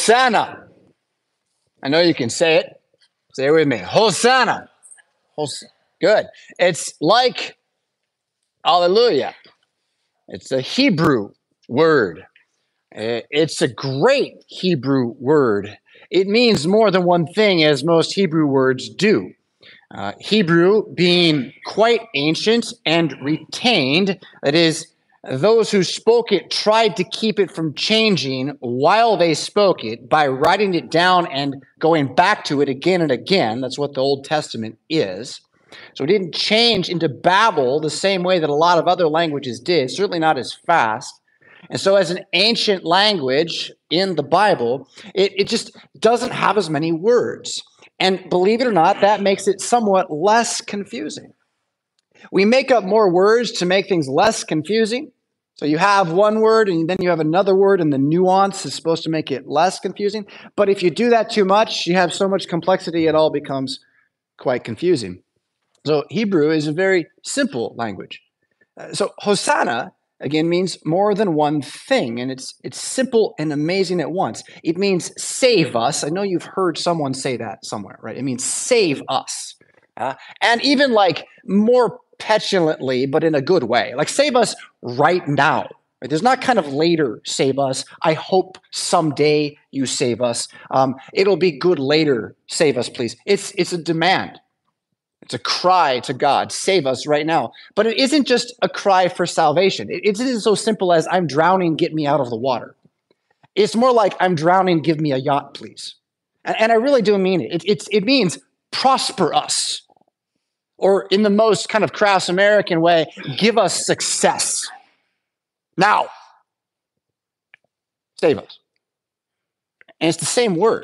Hosanna. I know you can say it. Say it with me. Hosanna. Good. It's like hallelujah. It's a Hebrew word. It's a great Hebrew word. It means more than one thing, as most Hebrew words do. Hebrew being quite ancient and retained, that is, those who spoke it tried to keep it from changing while they spoke it by writing it down and going back to it again and again. That's what the Old Testament is. So it didn't change into Babel the same way that a lot of other languages did, certainly not as fast. And so as an ancient language in the Bible, it just doesn't have as many words. And believe it or not, that makes it somewhat less confusing. We make up more words to make things less confusing. So you have one word and then you have another word, and the nuance is supposed to make it less confusing. But if you do that too much, you have so much complexity, it all becomes quite confusing. So Hebrew is a very simple language. So Hosanna, again, means more than one thing, and it's simple and amazing at once. It means save us. I know you've heard someone say that somewhere, right? It means save us. And even like more petulantly, but in a good way, like save us right now. Right? There's not kind of later save us. I hope someday you save us. It'll be good later. Save us, please. It's a demand. It's a cry to God, save us right now. But it isn't just a cry for salvation. It isn't so simple as I'm drowning, get me out of the water. It's more like I'm drowning, give me a yacht, please. And I really do mean it. It means prosper us. Or in the most kind of crass American way, give us success. Now, save us. And it's the same word.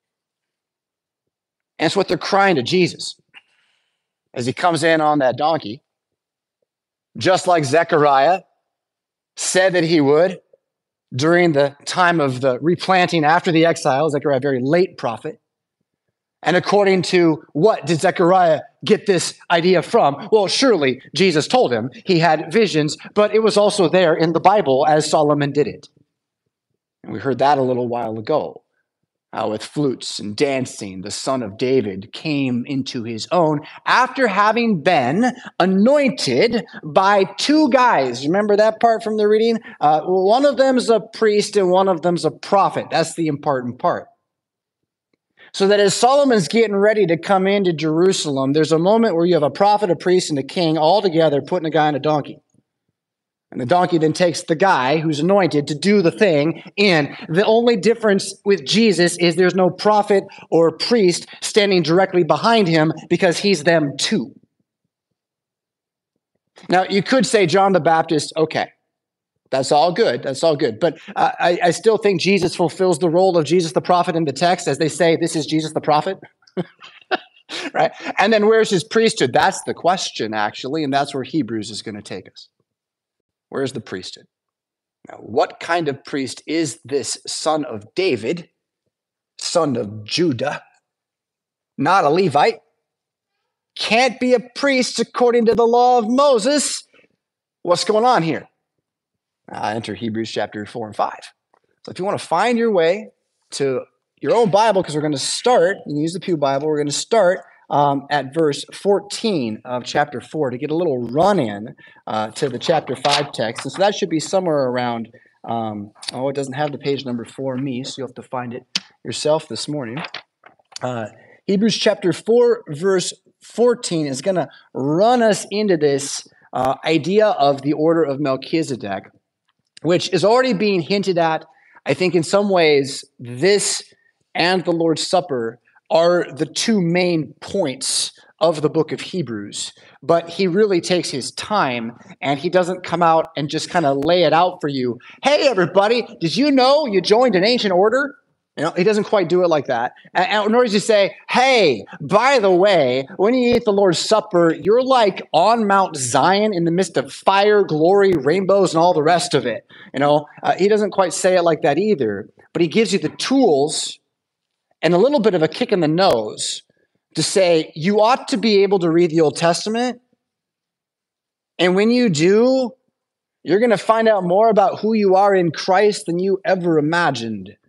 And it's what they're crying to Jesus as he comes in on that donkey, just like Zechariah said that he would during the time of the replanting after the exile. Zechariah, a very late prophet. And according to what did Zechariah get this idea from? Well, surely Jesus told him he had visions, but it was also there in the Bible as Solomon did it. And we heard that a little while ago. How with flutes and dancing, the son of David came into his own after having been anointed by two guys. Remember that part from the reading? One of them's a priest and one of them's a prophet. That's the important part. So that as Solomon's getting ready to come into Jerusalem, there's a moment where you have a prophet, a priest, and a king all together putting a guy on a donkey. And the donkey then takes the guy who's anointed to do the thing in. The only difference with Jesus is there's no prophet or priest standing directly behind him because he's them too. Now, you could say John the Baptist, okay, that's all good. That's all good. But I still think Jesus fulfills the role of Jesus the prophet in the text as they say, this is Jesus the prophet. Right? And then where's his priesthood? That's the question, actually, and that's where Hebrews is going to take us. Where's the priesthood? Now, what kind of priest is this son of David, son of Judah? Not a Levite. Can't be a priest according to the law of Moses. What's going on here? Enter Hebrews chapter 4 and 5. So if you want to find your way to your own Bible, because we're going to start, you can use the Pew Bible, we're going to start at verse 14 of chapter 4 to get a little run-in to the chapter 5 text. And so that should be somewhere around, it doesn't have the page number for me, so you'll have to find it yourself this morning. Hebrews chapter 4, verse 14 is going to run us into this idea of the order of Melchizedek, which is already being hinted at. I think in some ways, this and the Lord's Supper are the two main points of the book of Hebrews. But he really takes his time, and he doesn't come out and just kind of lay it out for you. Hey, everybody, did you know you joined an ancient order? You know, he doesn't quite do it like that. And nor does he say, hey, by the way, when you eat the Lord's Supper, you're like on Mount Zion in the midst of fire, glory, rainbows, and all the rest of it. You know, he doesn't quite say it like that either. But he gives you the tools and a little bit of a kick in the nose to say, you ought to be able to read the Old Testament. And when you do, you're going to find out more about who you are in Christ than you ever imagined.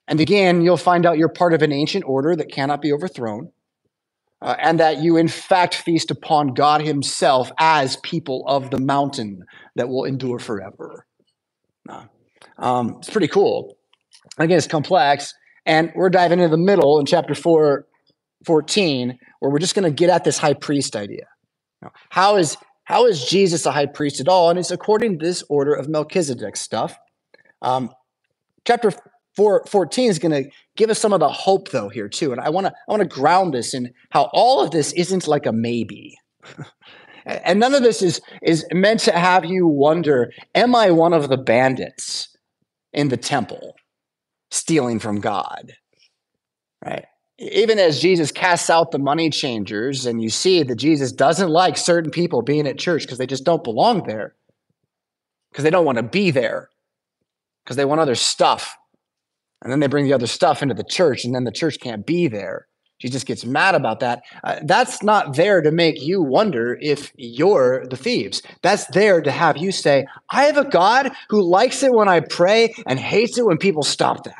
And again, you'll find out you're part of an ancient order that cannot be overthrown, and that you in fact feast upon God himself as people of the mountain that will endure forever. It's pretty cool. Again, it's complex, and we're diving into the middle in chapter 4:14, where we're just going to get at this high priest idea. How is Jesus a high priest at all? And it's according to this order of Melchizedek stuff. Chapter 4:14 is going to give us some of the hope, though, here too. And I want to ground this in how all of this isn't like a maybe. And none of this is meant to have you wonder, am I one of the bandits in the temple stealing from God? Right? Even as Jesus casts out the money changers, and you see that Jesus doesn't like certain people being at church because they just don't belong there, because they don't want to be there, because they want other stuff. And then they bring the other stuff into the church, and then the church can't be there. Jesus gets mad about that. That's not there to make you wonder if you're the thieves. That's there to have you say, I have a God who likes it when I pray and hates it when people stop that.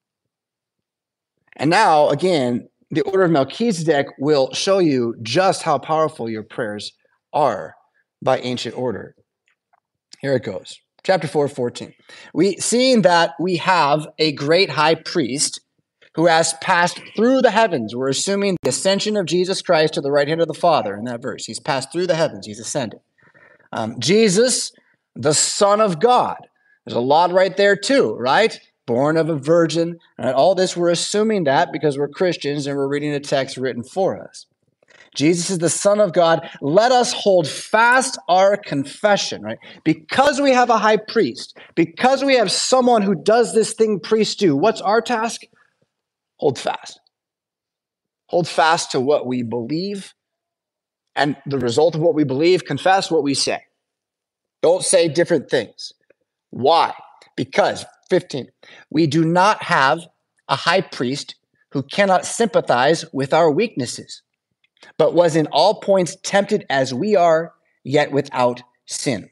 And now, again, the order of Melchizedek will show you just how powerful your prayers are by ancient order. Here it goes. Chapter 4:14. Seeing that we have a great high priest who has passed through the heavens. We're assuming the ascension of Jesus Christ to the right hand of the Father in that verse. He's passed through the heavens. He's ascended. Jesus, the Son of God. There's a lot right there too, right? Born of a virgin. And all this, we're assuming that because we're Christians and we're reading a text written for us. Jesus is the Son of God. Let us hold fast our confession, right? Because we have a high priest, because we have someone who does this thing priests do, what's our task? Hold fast. Hold fast to what we believe, and the result of what we believe, confess what we say. Don't say different things. Why? Because, 15, we do not have a high priest who cannot sympathize with our weaknesses, but was in all points tempted as we are, yet without sin.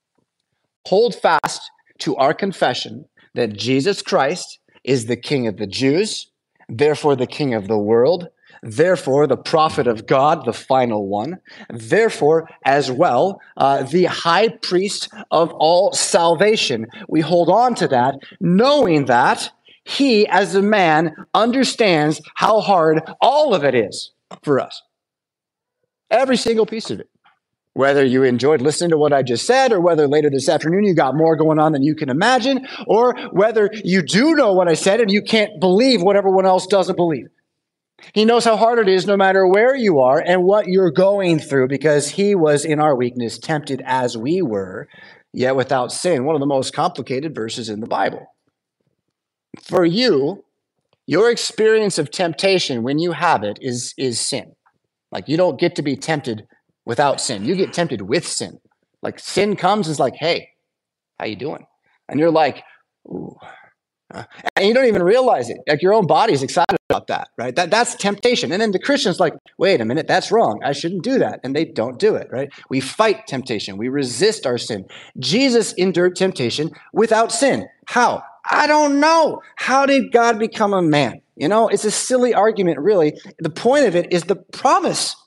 Hold fast to our confession that Jesus Christ is the King of the Jews, therefore the King of the world, therefore the prophet of God, the final one, therefore as well the high priest of all salvation. We hold on to that, knowing that he, as a man, understands how hard all of it is for us. Every single piece of it. Whether you enjoyed listening to what I just said, or whether later this afternoon you got more going on than you can imagine, or whether you do know what I said and you can't believe what everyone else doesn't believe. He knows how hard it is no matter where you are and what you're going through, because he was in our weakness, tempted as we were, yet without sin. One of the most complicated verses in the Bible. For you, your experience of temptation, when you have it, is sin. Like, you don't get to be tempted without sin. You get tempted with sin. Like, sin comes, is like, hey, how you doing? And you're like, ooh. And you don't even realize it. Like, your own body's excited about that, right? That's temptation. And then the Christian's like, wait a minute, that's wrong. I shouldn't do that. And they don't do it, right? We fight temptation. We resist our sin. Jesus endured temptation without sin. How? I don't know. How did God become a man? You know, it's a silly argument, really. The point of it is the promise.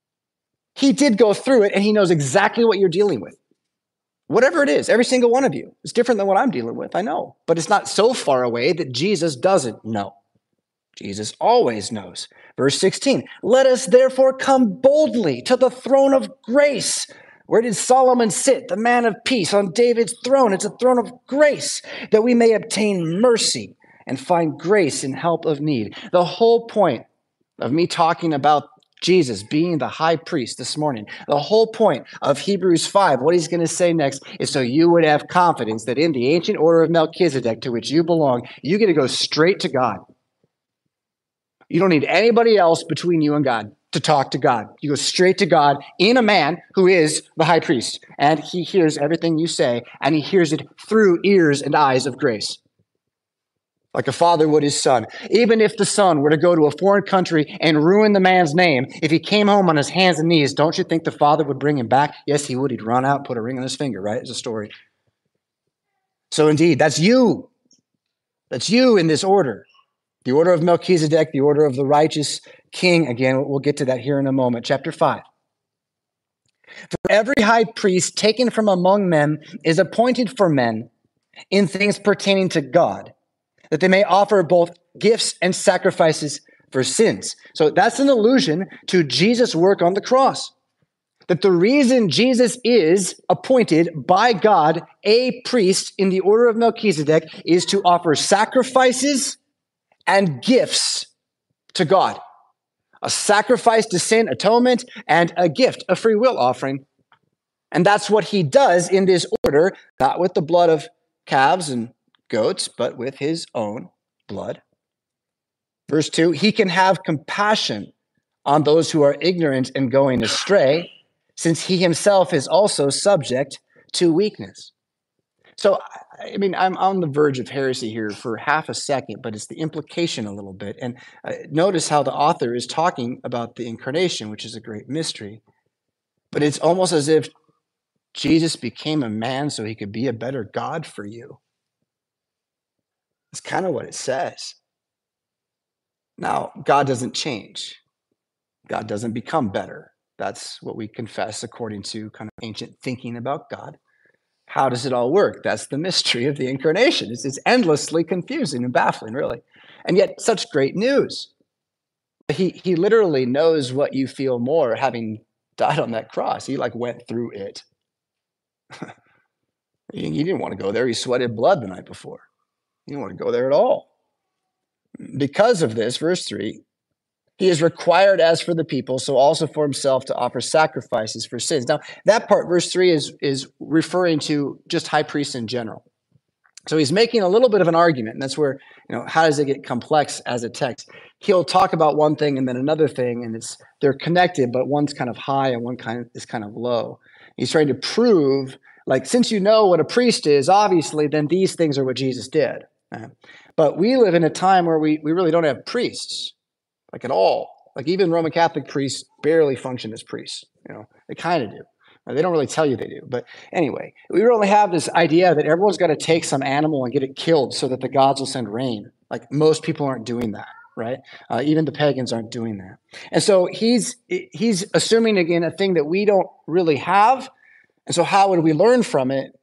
He did go through it, and he knows exactly what you're dealing with. Whatever it is, every single one of you. It's different than what I'm dealing with, I know. But it's not so far away that Jesus doesn't know. Jesus always knows. Verse 16, let us therefore come boldly to the throne of grace. Where did Solomon sit, the man of peace, on David's throne? It's a throne of grace, that we may obtain mercy and find grace in help of need. The whole point of me talking about Jesus being the high priest this morning, the whole point of Hebrews 5, what he's going to say next, is so you would have confidence that in the ancient order of Melchizedek, to which you belong, you get to go straight to God. You don't need anybody else between you and God to talk to God. You go straight to God in a man who is the high priest, and he hears everything you say, and he hears it through ears and eyes of grace. Like a father would his son. Even if the son were to go to a foreign country and ruin the man's name, if he came home on his hands and knees, don't you think the father would bring him back? Yes, he would. He'd run out, put a ring on his finger, right? It's a story. So indeed, that's you. That's you in this order. The order of Melchizedek, the order of the righteous king. Again, we'll get to that here in a moment. Chapter 5. For every high priest taken from among men is appointed for men in things pertaining to God, that they may offer both gifts and sacrifices for sins. So that's an allusion to Jesus' work on the cross. That the reason Jesus is appointed by God a priest in the order of Melchizedek is to offer sacrifices and gifts to God. A sacrifice to sin, atonement, and a gift, a free will offering. And that's what he does in this order, not with the blood of calves and goats, but with his own blood. Verse 2, he can have compassion on those who are ignorant and going astray, since he himself is also subject to weakness. So, I mean, I'm on the verge of heresy here for half a second, but it's the implication a little bit. And notice how the author is talking about the incarnation, which is a great mystery. But it's almost as if Jesus became a man so he could be a better God for you. That's kind of what it says. Now, God doesn't change. God doesn't become better. That's what we confess according to kind of ancient thinking about God. How does it all work? That's the mystery of the incarnation. It's endlessly confusing and baffling, really. And yet, such great news. He literally knows what you feel more having died on that cross. He went through it. He didn't want to go there. He sweated blood the night before. He didn't want to go there at all. Because of this, verse 3, he is required as for the people, so also for himself to offer sacrifices for sins. Now, that part, verse 3, is referring to just high priests in general. So he's making a little bit of an argument, and that's where, how does it get complex as a text? He'll talk about one thing and then another thing, and they're connected, but one's kind of high and one is kind of low. He's trying to prove, since you know what a priest is, obviously, then these things are what Jesus did. But we live in a time where we really don't have priests, at all. Even Roman Catholic priests barely function as priests. They kind of do. They don't really tell you they do. But anyway, we really have this idea that everyone's got to take some animal and get it killed so that the gods will send rain. Most people aren't doing that, right? Even the pagans aren't doing that. And so he's assuming, again, a thing that we don't really have. And so how would we learn from it?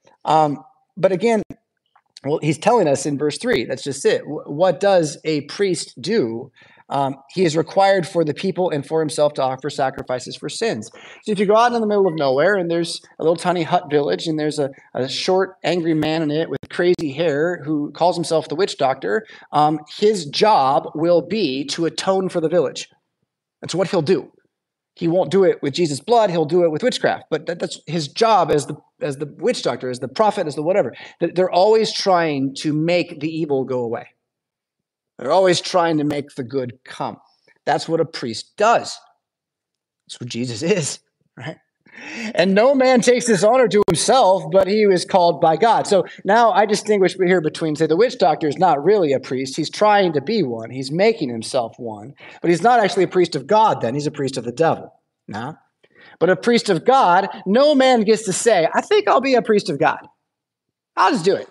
But again, well, he's telling us in verse 3, that's just it. What does a priest do? He is required for the people and for himself to offer sacrifices for sins. So if you go out in the middle of nowhere and there's a little tiny hut village and there's a short, angry man in it with crazy hair who calls himself the witch doctor, his job will be to atone for the village. That's what he'll do. He won't do it with Jesus' blood. He'll do it with witchcraft. But that's his job as the witch doctor, as the prophet, as the whatever. They're always trying to make the evil go away. They're always trying to make the good come. That's what a priest does. That's what Jesus is, right? And no man takes this honor to himself, but he was called by God. So now I distinguish here between, say, the witch doctor is not really a priest. He's trying to be one. He's making himself one. But he's not actually a priest of God then. He's a priest of the devil. Now, but a priest of God, no man gets to say, I think I'll be a priest of God. I'll just do it.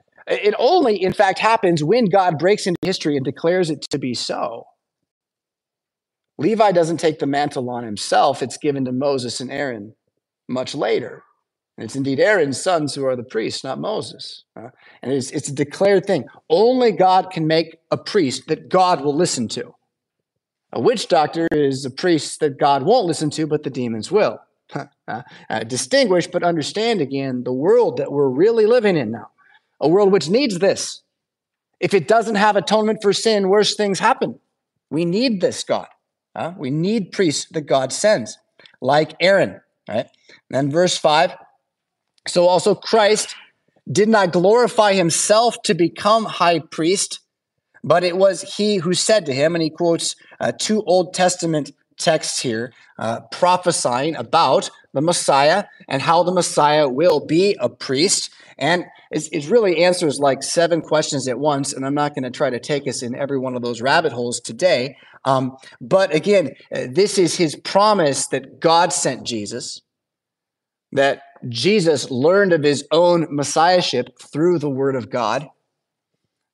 It only, in fact, happens when God breaks into history and declares it to be so. Levi doesn't take the mantle on himself. It's given to Moses and Aaron much later. And it's indeed Aaron's sons who are the priests, not Moses. And it's a declared thing. Only God can make a priest that God will listen to. A witch doctor is a priest that God won't listen to, but the demons will. Distinguish, but understand again the world that we're really living in now. A world which needs this. If it doesn't have atonement for sin, worse things happen. We need this God. We need priests that God sends, like Aaron. Right? And then verse 5, so also Christ did not glorify himself to become high priest, but it was he who said to him, and he quotes two Old Testament texts here, prophesying about the Messiah and how the Messiah will be a priest. And it really answers 7 questions at once, and I'm not going to try to take us in every one of those rabbit holes today. But again, this is his promise that God sent Jesus, that Jesus learned of his own messiahship through the word of God,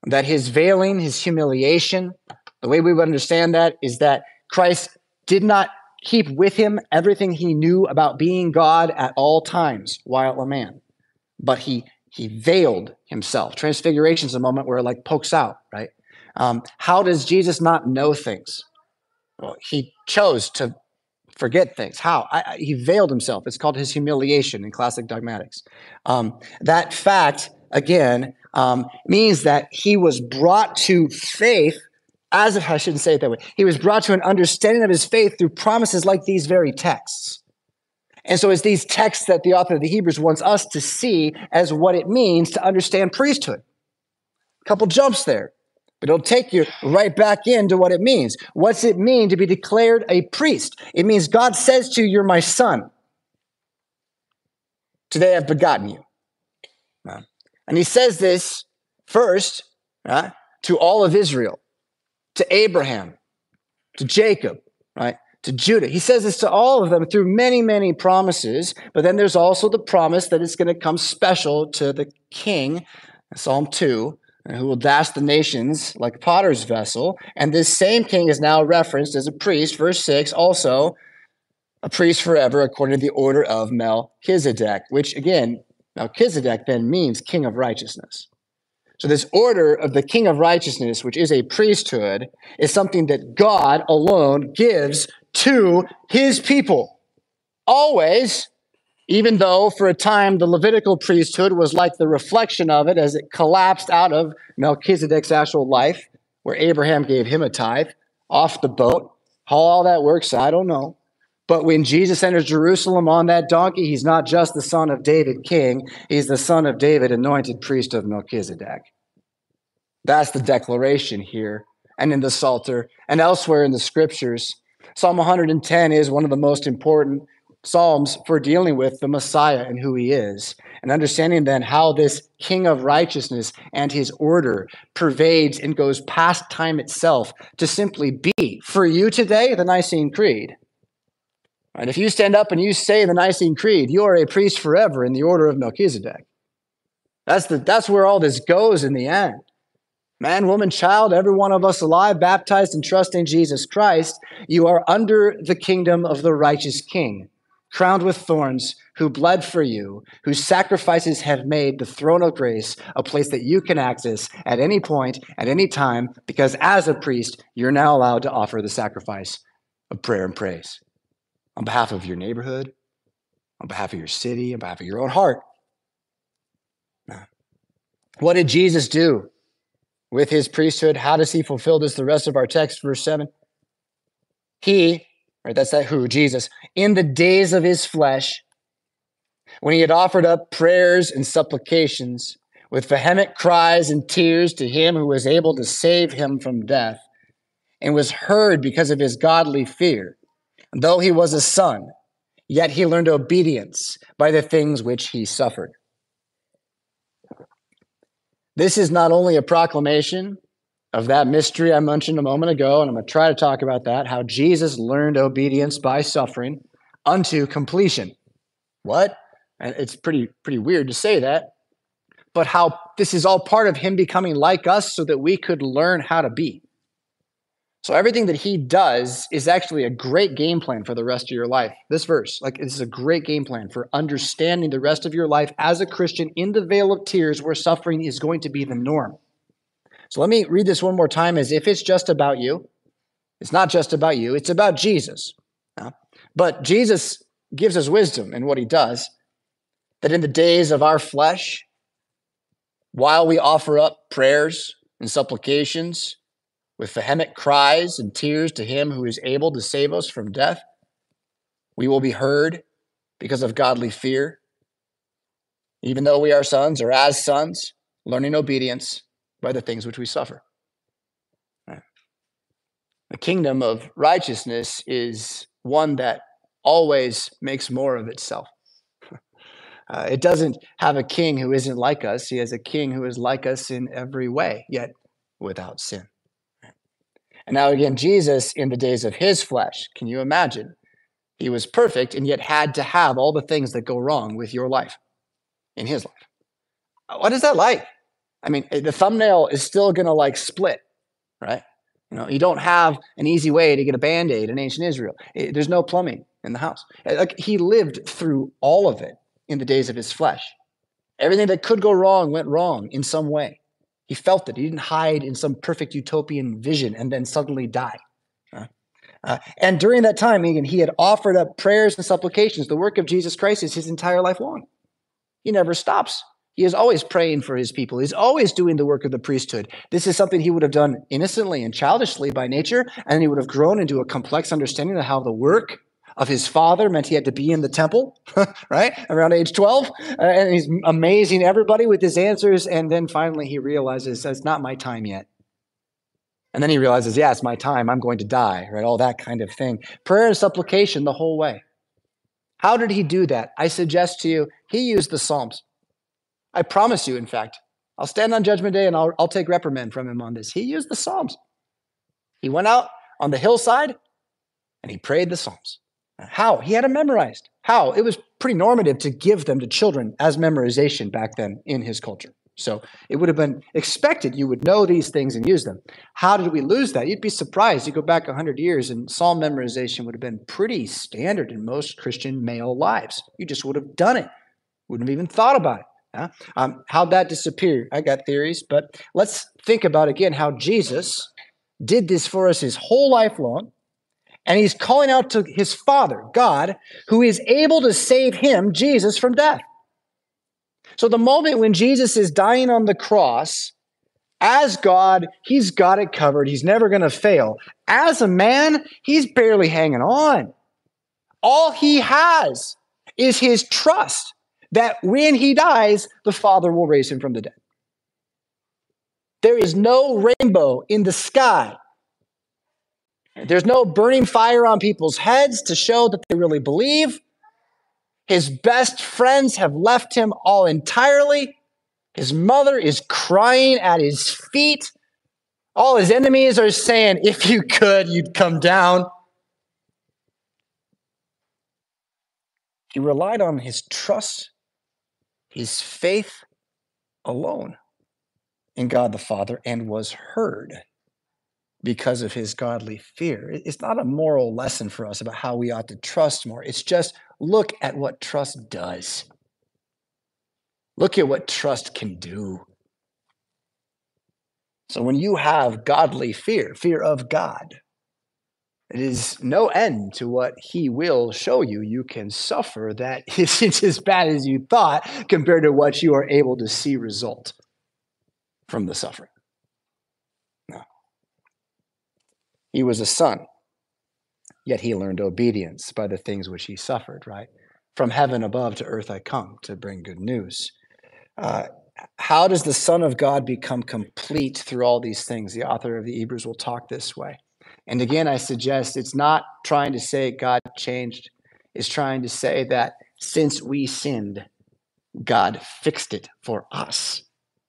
that his veiling, his humiliation, the way we would understand that is that Christ did not keep with him everything he knew about being God at all times while a man, but he veiled himself. Transfiguration is a moment where it like pokes out, right? How does Jesus not know things? Well, he chose to forget things. How? He veiled himself. It's called his humiliation in classic dogmatics. That fact, again, means that he was brought to faith, as if I shouldn't say it that way. He was brought to an understanding of his faith through promises like these very texts. And so it's these texts that the author of the Hebrews wants us to see as what it means to understand priesthood. A couple jumps there, but it'll take you right back into what it means. What's it mean to be declared a priest? It means God says to you, you're my son. Today I've begotten you. And he says this first to all of Israel, to Abraham, to Jacob, right? To Judah. He says this to all of them through many, many promises, but then there's also the promise that it's going to come special to the king, Psalm 2, who will dash the nations like a potter's vessel. And this same king is now referenced as a priest, verse 6, also a priest forever according to the order of Melchizedek, which again, Melchizedek then means king of righteousness. So this order of the king of righteousness, which is a priesthood, is something that God alone gives to his people. Always, even though for a time the Levitical priesthood was like the reflection of it as it collapsed out of Melchizedek's actual life, where Abraham gave him a tithe off the boat. How all that works, I don't know. But when Jesus enters Jerusalem on that donkey, he's not just the son of David king, he's the son of David, anointed priest of Melchizedek. That's the declaration here and in the Psalter and elsewhere in the scriptures. Psalm 110 is one of the most important Psalms for dealing with the Messiah and who he is, and understanding then how this king of righteousness and his order pervades and goes past time itself to simply be. For you today, the Nicene Creed. Right, if you stand up and you say the Nicene Creed, you are a priest forever in the order of Melchizedek. That's where all this goes in the end. Man, woman, child, every one of us alive, baptized and trusting Jesus Christ, you are under the kingdom of the righteous king, crowned with thorns, who bled for you, whose sacrifices have made the throne of grace a place that you can access at any point, at any time, because as a priest, you're now allowed to offer the sacrifice of prayer and praise on behalf of your neighborhood, on behalf of your city, on behalf of your own heart. What did Jesus do with his priesthood? How does he fulfill this? The rest of our text, verse 7. He, right, that's that who, Jesus, in the days of his flesh, when he had offered up prayers and supplications with vehement cries and tears to him who was able to save him from death, and was heard because of his godly fear. And though he was a son, yet he learned obedience by the things which he suffered. This is not only a proclamation of that mystery I mentioned a moment ago, and I'm going to try to talk about that, how Jesus learned obedience by suffering unto completion. What? And it's pretty weird to say that, but how this is all part of him becoming like us so that we could learn how to be. So everything that he does is actually a great game plan for the rest of your life. This verse, this is a great game plan for understanding the rest of your life as a Christian in the vale of tears where suffering is going to be the norm. So let me read this one more time as if it's just about you. It's not just about you. It's about Jesus. But Jesus gives us wisdom in what he does, that in the days of our flesh, while we offer up prayers and supplications with vehement cries and tears to him who is able to save us from death, we will be heard because of godly fear, even though we are sons or as sons, learning obedience by the things which we suffer. Right. The kingdom of righteousness is one that always makes more of itself. It doesn't have a king who isn't like us. He has a king who is like us in every way, yet without sin. And now again, Jesus, in the days of his flesh, can you imagine? He was perfect and yet had to have all the things that go wrong with your life in his life. What is that like? I mean, the thumbnail is still going to like split, right? You don't have an easy way to get a Band-Aid in ancient Israel. There's no plumbing in the house. Like, he lived through all of it in the days of his flesh. Everything that could go wrong went wrong in some way. He felt it. He didn't hide in some perfect utopian vision and then suddenly die. And during that time, again, he had offered up prayers and supplications. The work of Jesus Christ is his entire life long. He never stops. He is always praying for his people. He's always doing the work of the priesthood. This is something he would have done innocently and childishly by nature, and he would have grown into a complex understanding of how the work of his father meant he had to be in the temple, right, around age 12. And he's amazing everybody with his answers, and then finally he realizes, it's not my time yet. And then he realizes, yeah, it's my time. I'm going to die, right? All that kind of thing. Prayer and supplication the whole way. How did he do that? I suggest to you, he used the Psalms. I promise you, in fact, I'll stand on Judgment Day and I'll take reprimand from him on this. He used the Psalms. He went out on the hillside and he prayed the Psalms. How? He had them memorized. How? It was pretty normative to give them to children as memorization back then in his culture. So it would have been expected you would know these things and use them. How did we lose that? You'd be surprised. You go back 100 years and Psalm memorization would have been pretty standard in most Christian male lives. You just would have done it. Wouldn't have even thought about it. How'd that disappear? I got theories, but let's think about again how Jesus did this for us his whole life long. And he's calling out to his Father, God, who is able to save him, Jesus, from death. So the moment when Jesus is dying on the cross, as God, he's got it covered. He's never going to fail. As a man, he's barely hanging on. All he has is his trust that when he dies, the Father will raise him from the dead. There is no rainbow in the sky. There's no burning fire on people's heads to show that they really believe. His best friends have left him all entirely. His mother is crying at his feet. All his enemies are saying, if you could, you'd come down. He relied on his trust, his faith alone in God the Father, and was heard because of his godly fear. It's not a moral lesson for us about how we ought to trust more. It's just look at what trust does. Look at what trust can do. So when you have godly fear, fear of God, it is no end to what he will show you. You can suffer that isn't as bad as you thought compared to what you are able to see result from the suffering. No. He was a son, yet he learned obedience by the things which he suffered, right? From heaven above to earth I come to bring good news. How does the Son of God become complete through all these things? The author of the Hebrews will talk this way. And again, I suggest it's not trying to say God changed. It's trying to say that since we sinned, God fixed it for us.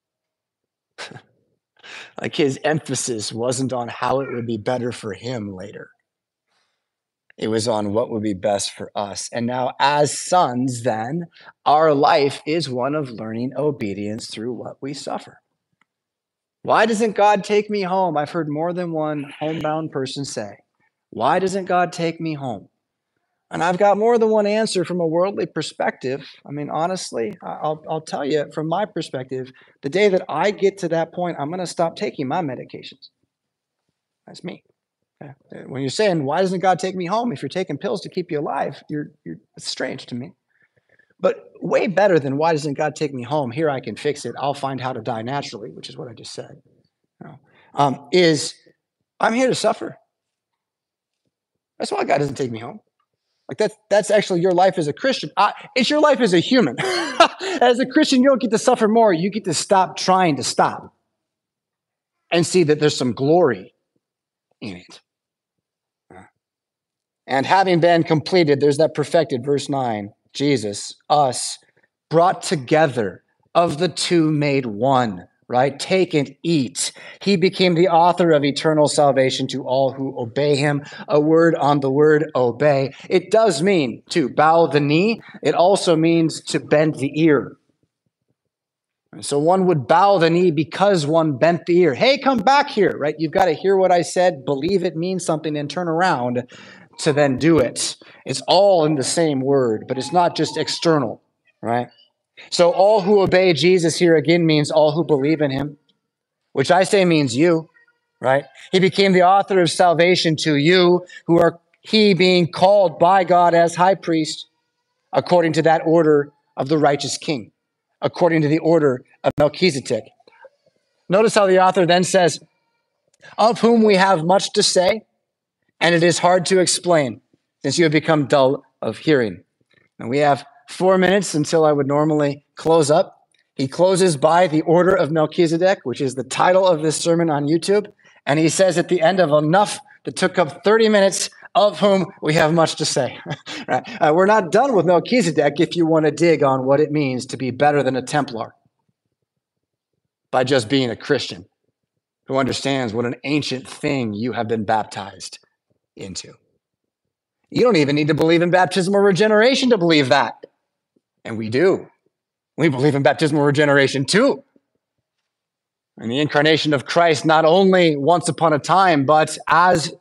Like his emphasis wasn't on how it would be better for him later. It was on what would be best for us. And now as sons, then, our life is one of learning obedience through what we suffer. Why doesn't God take me home? I've heard more than one homebound person say, why doesn't God take me home? And I've got more than one answer from a worldly perspective. I mean, honestly, I'll tell you from my perspective, the day that I get to that point, I'm going to stop taking my medications. That's me. When you're saying, why doesn't God take me home? If you're taking pills to keep you alive, it's strange to me. But way better than why doesn't God take me home? Here I can fix it. I'll find how to die naturally, which is what I just said. Is I'm here to suffer. That's why God doesn't take me home. Like that's actually your life as a Christian. It's your life as a human. As a Christian, you don't get to suffer more. You get to stop trying to stop and see that there's some glory in it. And having been completed, there's that perfected, verse 9, Jesus, us, brought together, of the two made one, right? Take and eat. He became the author of eternal salvation to all who obey him. A word on the word obey. It does mean to bow the knee. It also means to bend the ear. So one would bow the knee because one bent the ear. Hey, come back here, right? You've got to hear what I said, believe it means something, and turn around to then do it. It's all in the same word, but it's not just external, right? So all who obey Jesus here again means all who believe in him, which I say means you, right? He became the author of salvation to you, who are he being called by God as high priest, according to that order of the righteous king, according to the order of Melchizedek. Notice how the author then says, of whom we have much to say, and it is hard to explain, since you have become dull of hearing. And we have 4 minutes until I would normally close up. He closes by the order of Melchizedek, which is the title of this sermon on YouTube. And he says at the end of enough that took up 30 minutes, of whom we have much to say. Right? We're not done with Melchizedek if you want to dig on what it means to be better than a Templar by just being a Christian who understands what an ancient thing you have been baptized into. You don't even need to believe in baptismal regeneration to believe that. And we do. We believe in baptismal regeneration too. And the incarnation of Christ, not only once upon a time, but as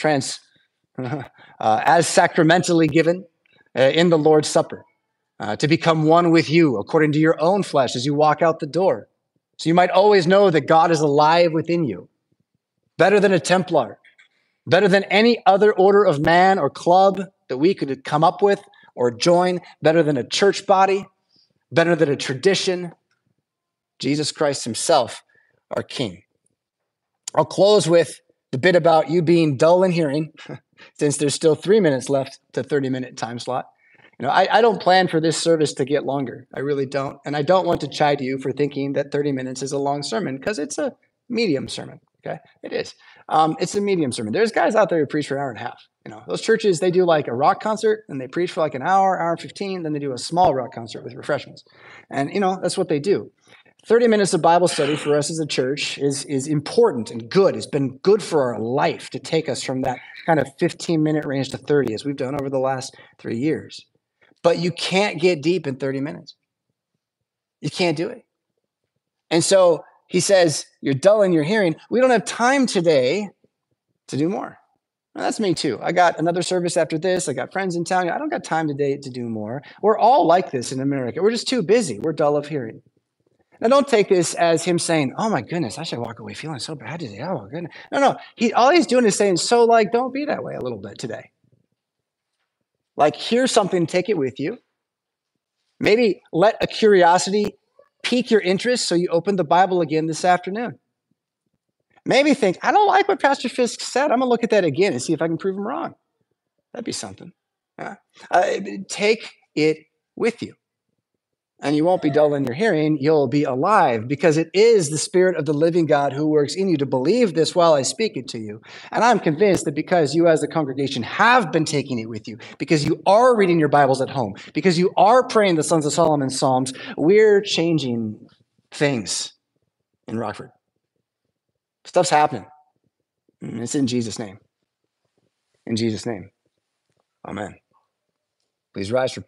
sacramentally given in the Lord's Supper, to become one with you according to your own flesh as you walk out the door. So you might always know that God is alive within you. Better than a Templar, better than any other order of man or club that we could come up with or join, better than a church body, better than a tradition. Jesus Christ himself, our King. I'll close with the bit about you being dull in hearing, since there's still 3 minutes left to 30-minute time slot. I don't plan for this service to get longer. I really don't. And I don't want to chide you for thinking that 30 minutes is a long sermon, because it's a medium sermon. Okay, it is. It's a medium sermon. There's guys out there who preach for an hour and a half. Those churches, they do like a rock concert and they preach for like an hour, hour and 15, then they do a small rock concert with refreshments. And, that's what they do. 30 minutes of Bible study for us as a church is important and good. It's been good for our life to take us from that kind of 15-minute range to 30, as we've done over the last 3 years. But you can't get deep in 30 minutes. You can't do it. And so he says, you're dull in your hearing. We don't have time today to do more. Now, that's me too. I got another service after this. I got friends in town. I don't got time today to do more. We're all like this in America. We're just too busy. We're dull of hearing. Now, don't take this as him saying, oh my goodness, I should walk away feeling so bad today. Oh my goodness. No. All he's doing is saying, don't be that way a little bit today. Here's something, take it with you. Maybe let a curiosity pique your interest so you open the Bible again this afternoon. Maybe think, I don't like what Pastor Fisk said. I'm going to look at that again and see if I can prove him wrong. That'd be something. Yeah. Take it with you. And you won't be dull in your hearing. You'll be alive, because it is the Spirit of the living God who works in you to believe this while I speak it to you. And I'm convinced that because you as the congregation have been taking it with you, because you are reading your Bibles at home, because you are praying the Sons of Solomon Psalms, we're changing things in Rockford. Stuff's happening. And it's in Jesus' name. In Jesus' name. Amen. Please rise for prayer.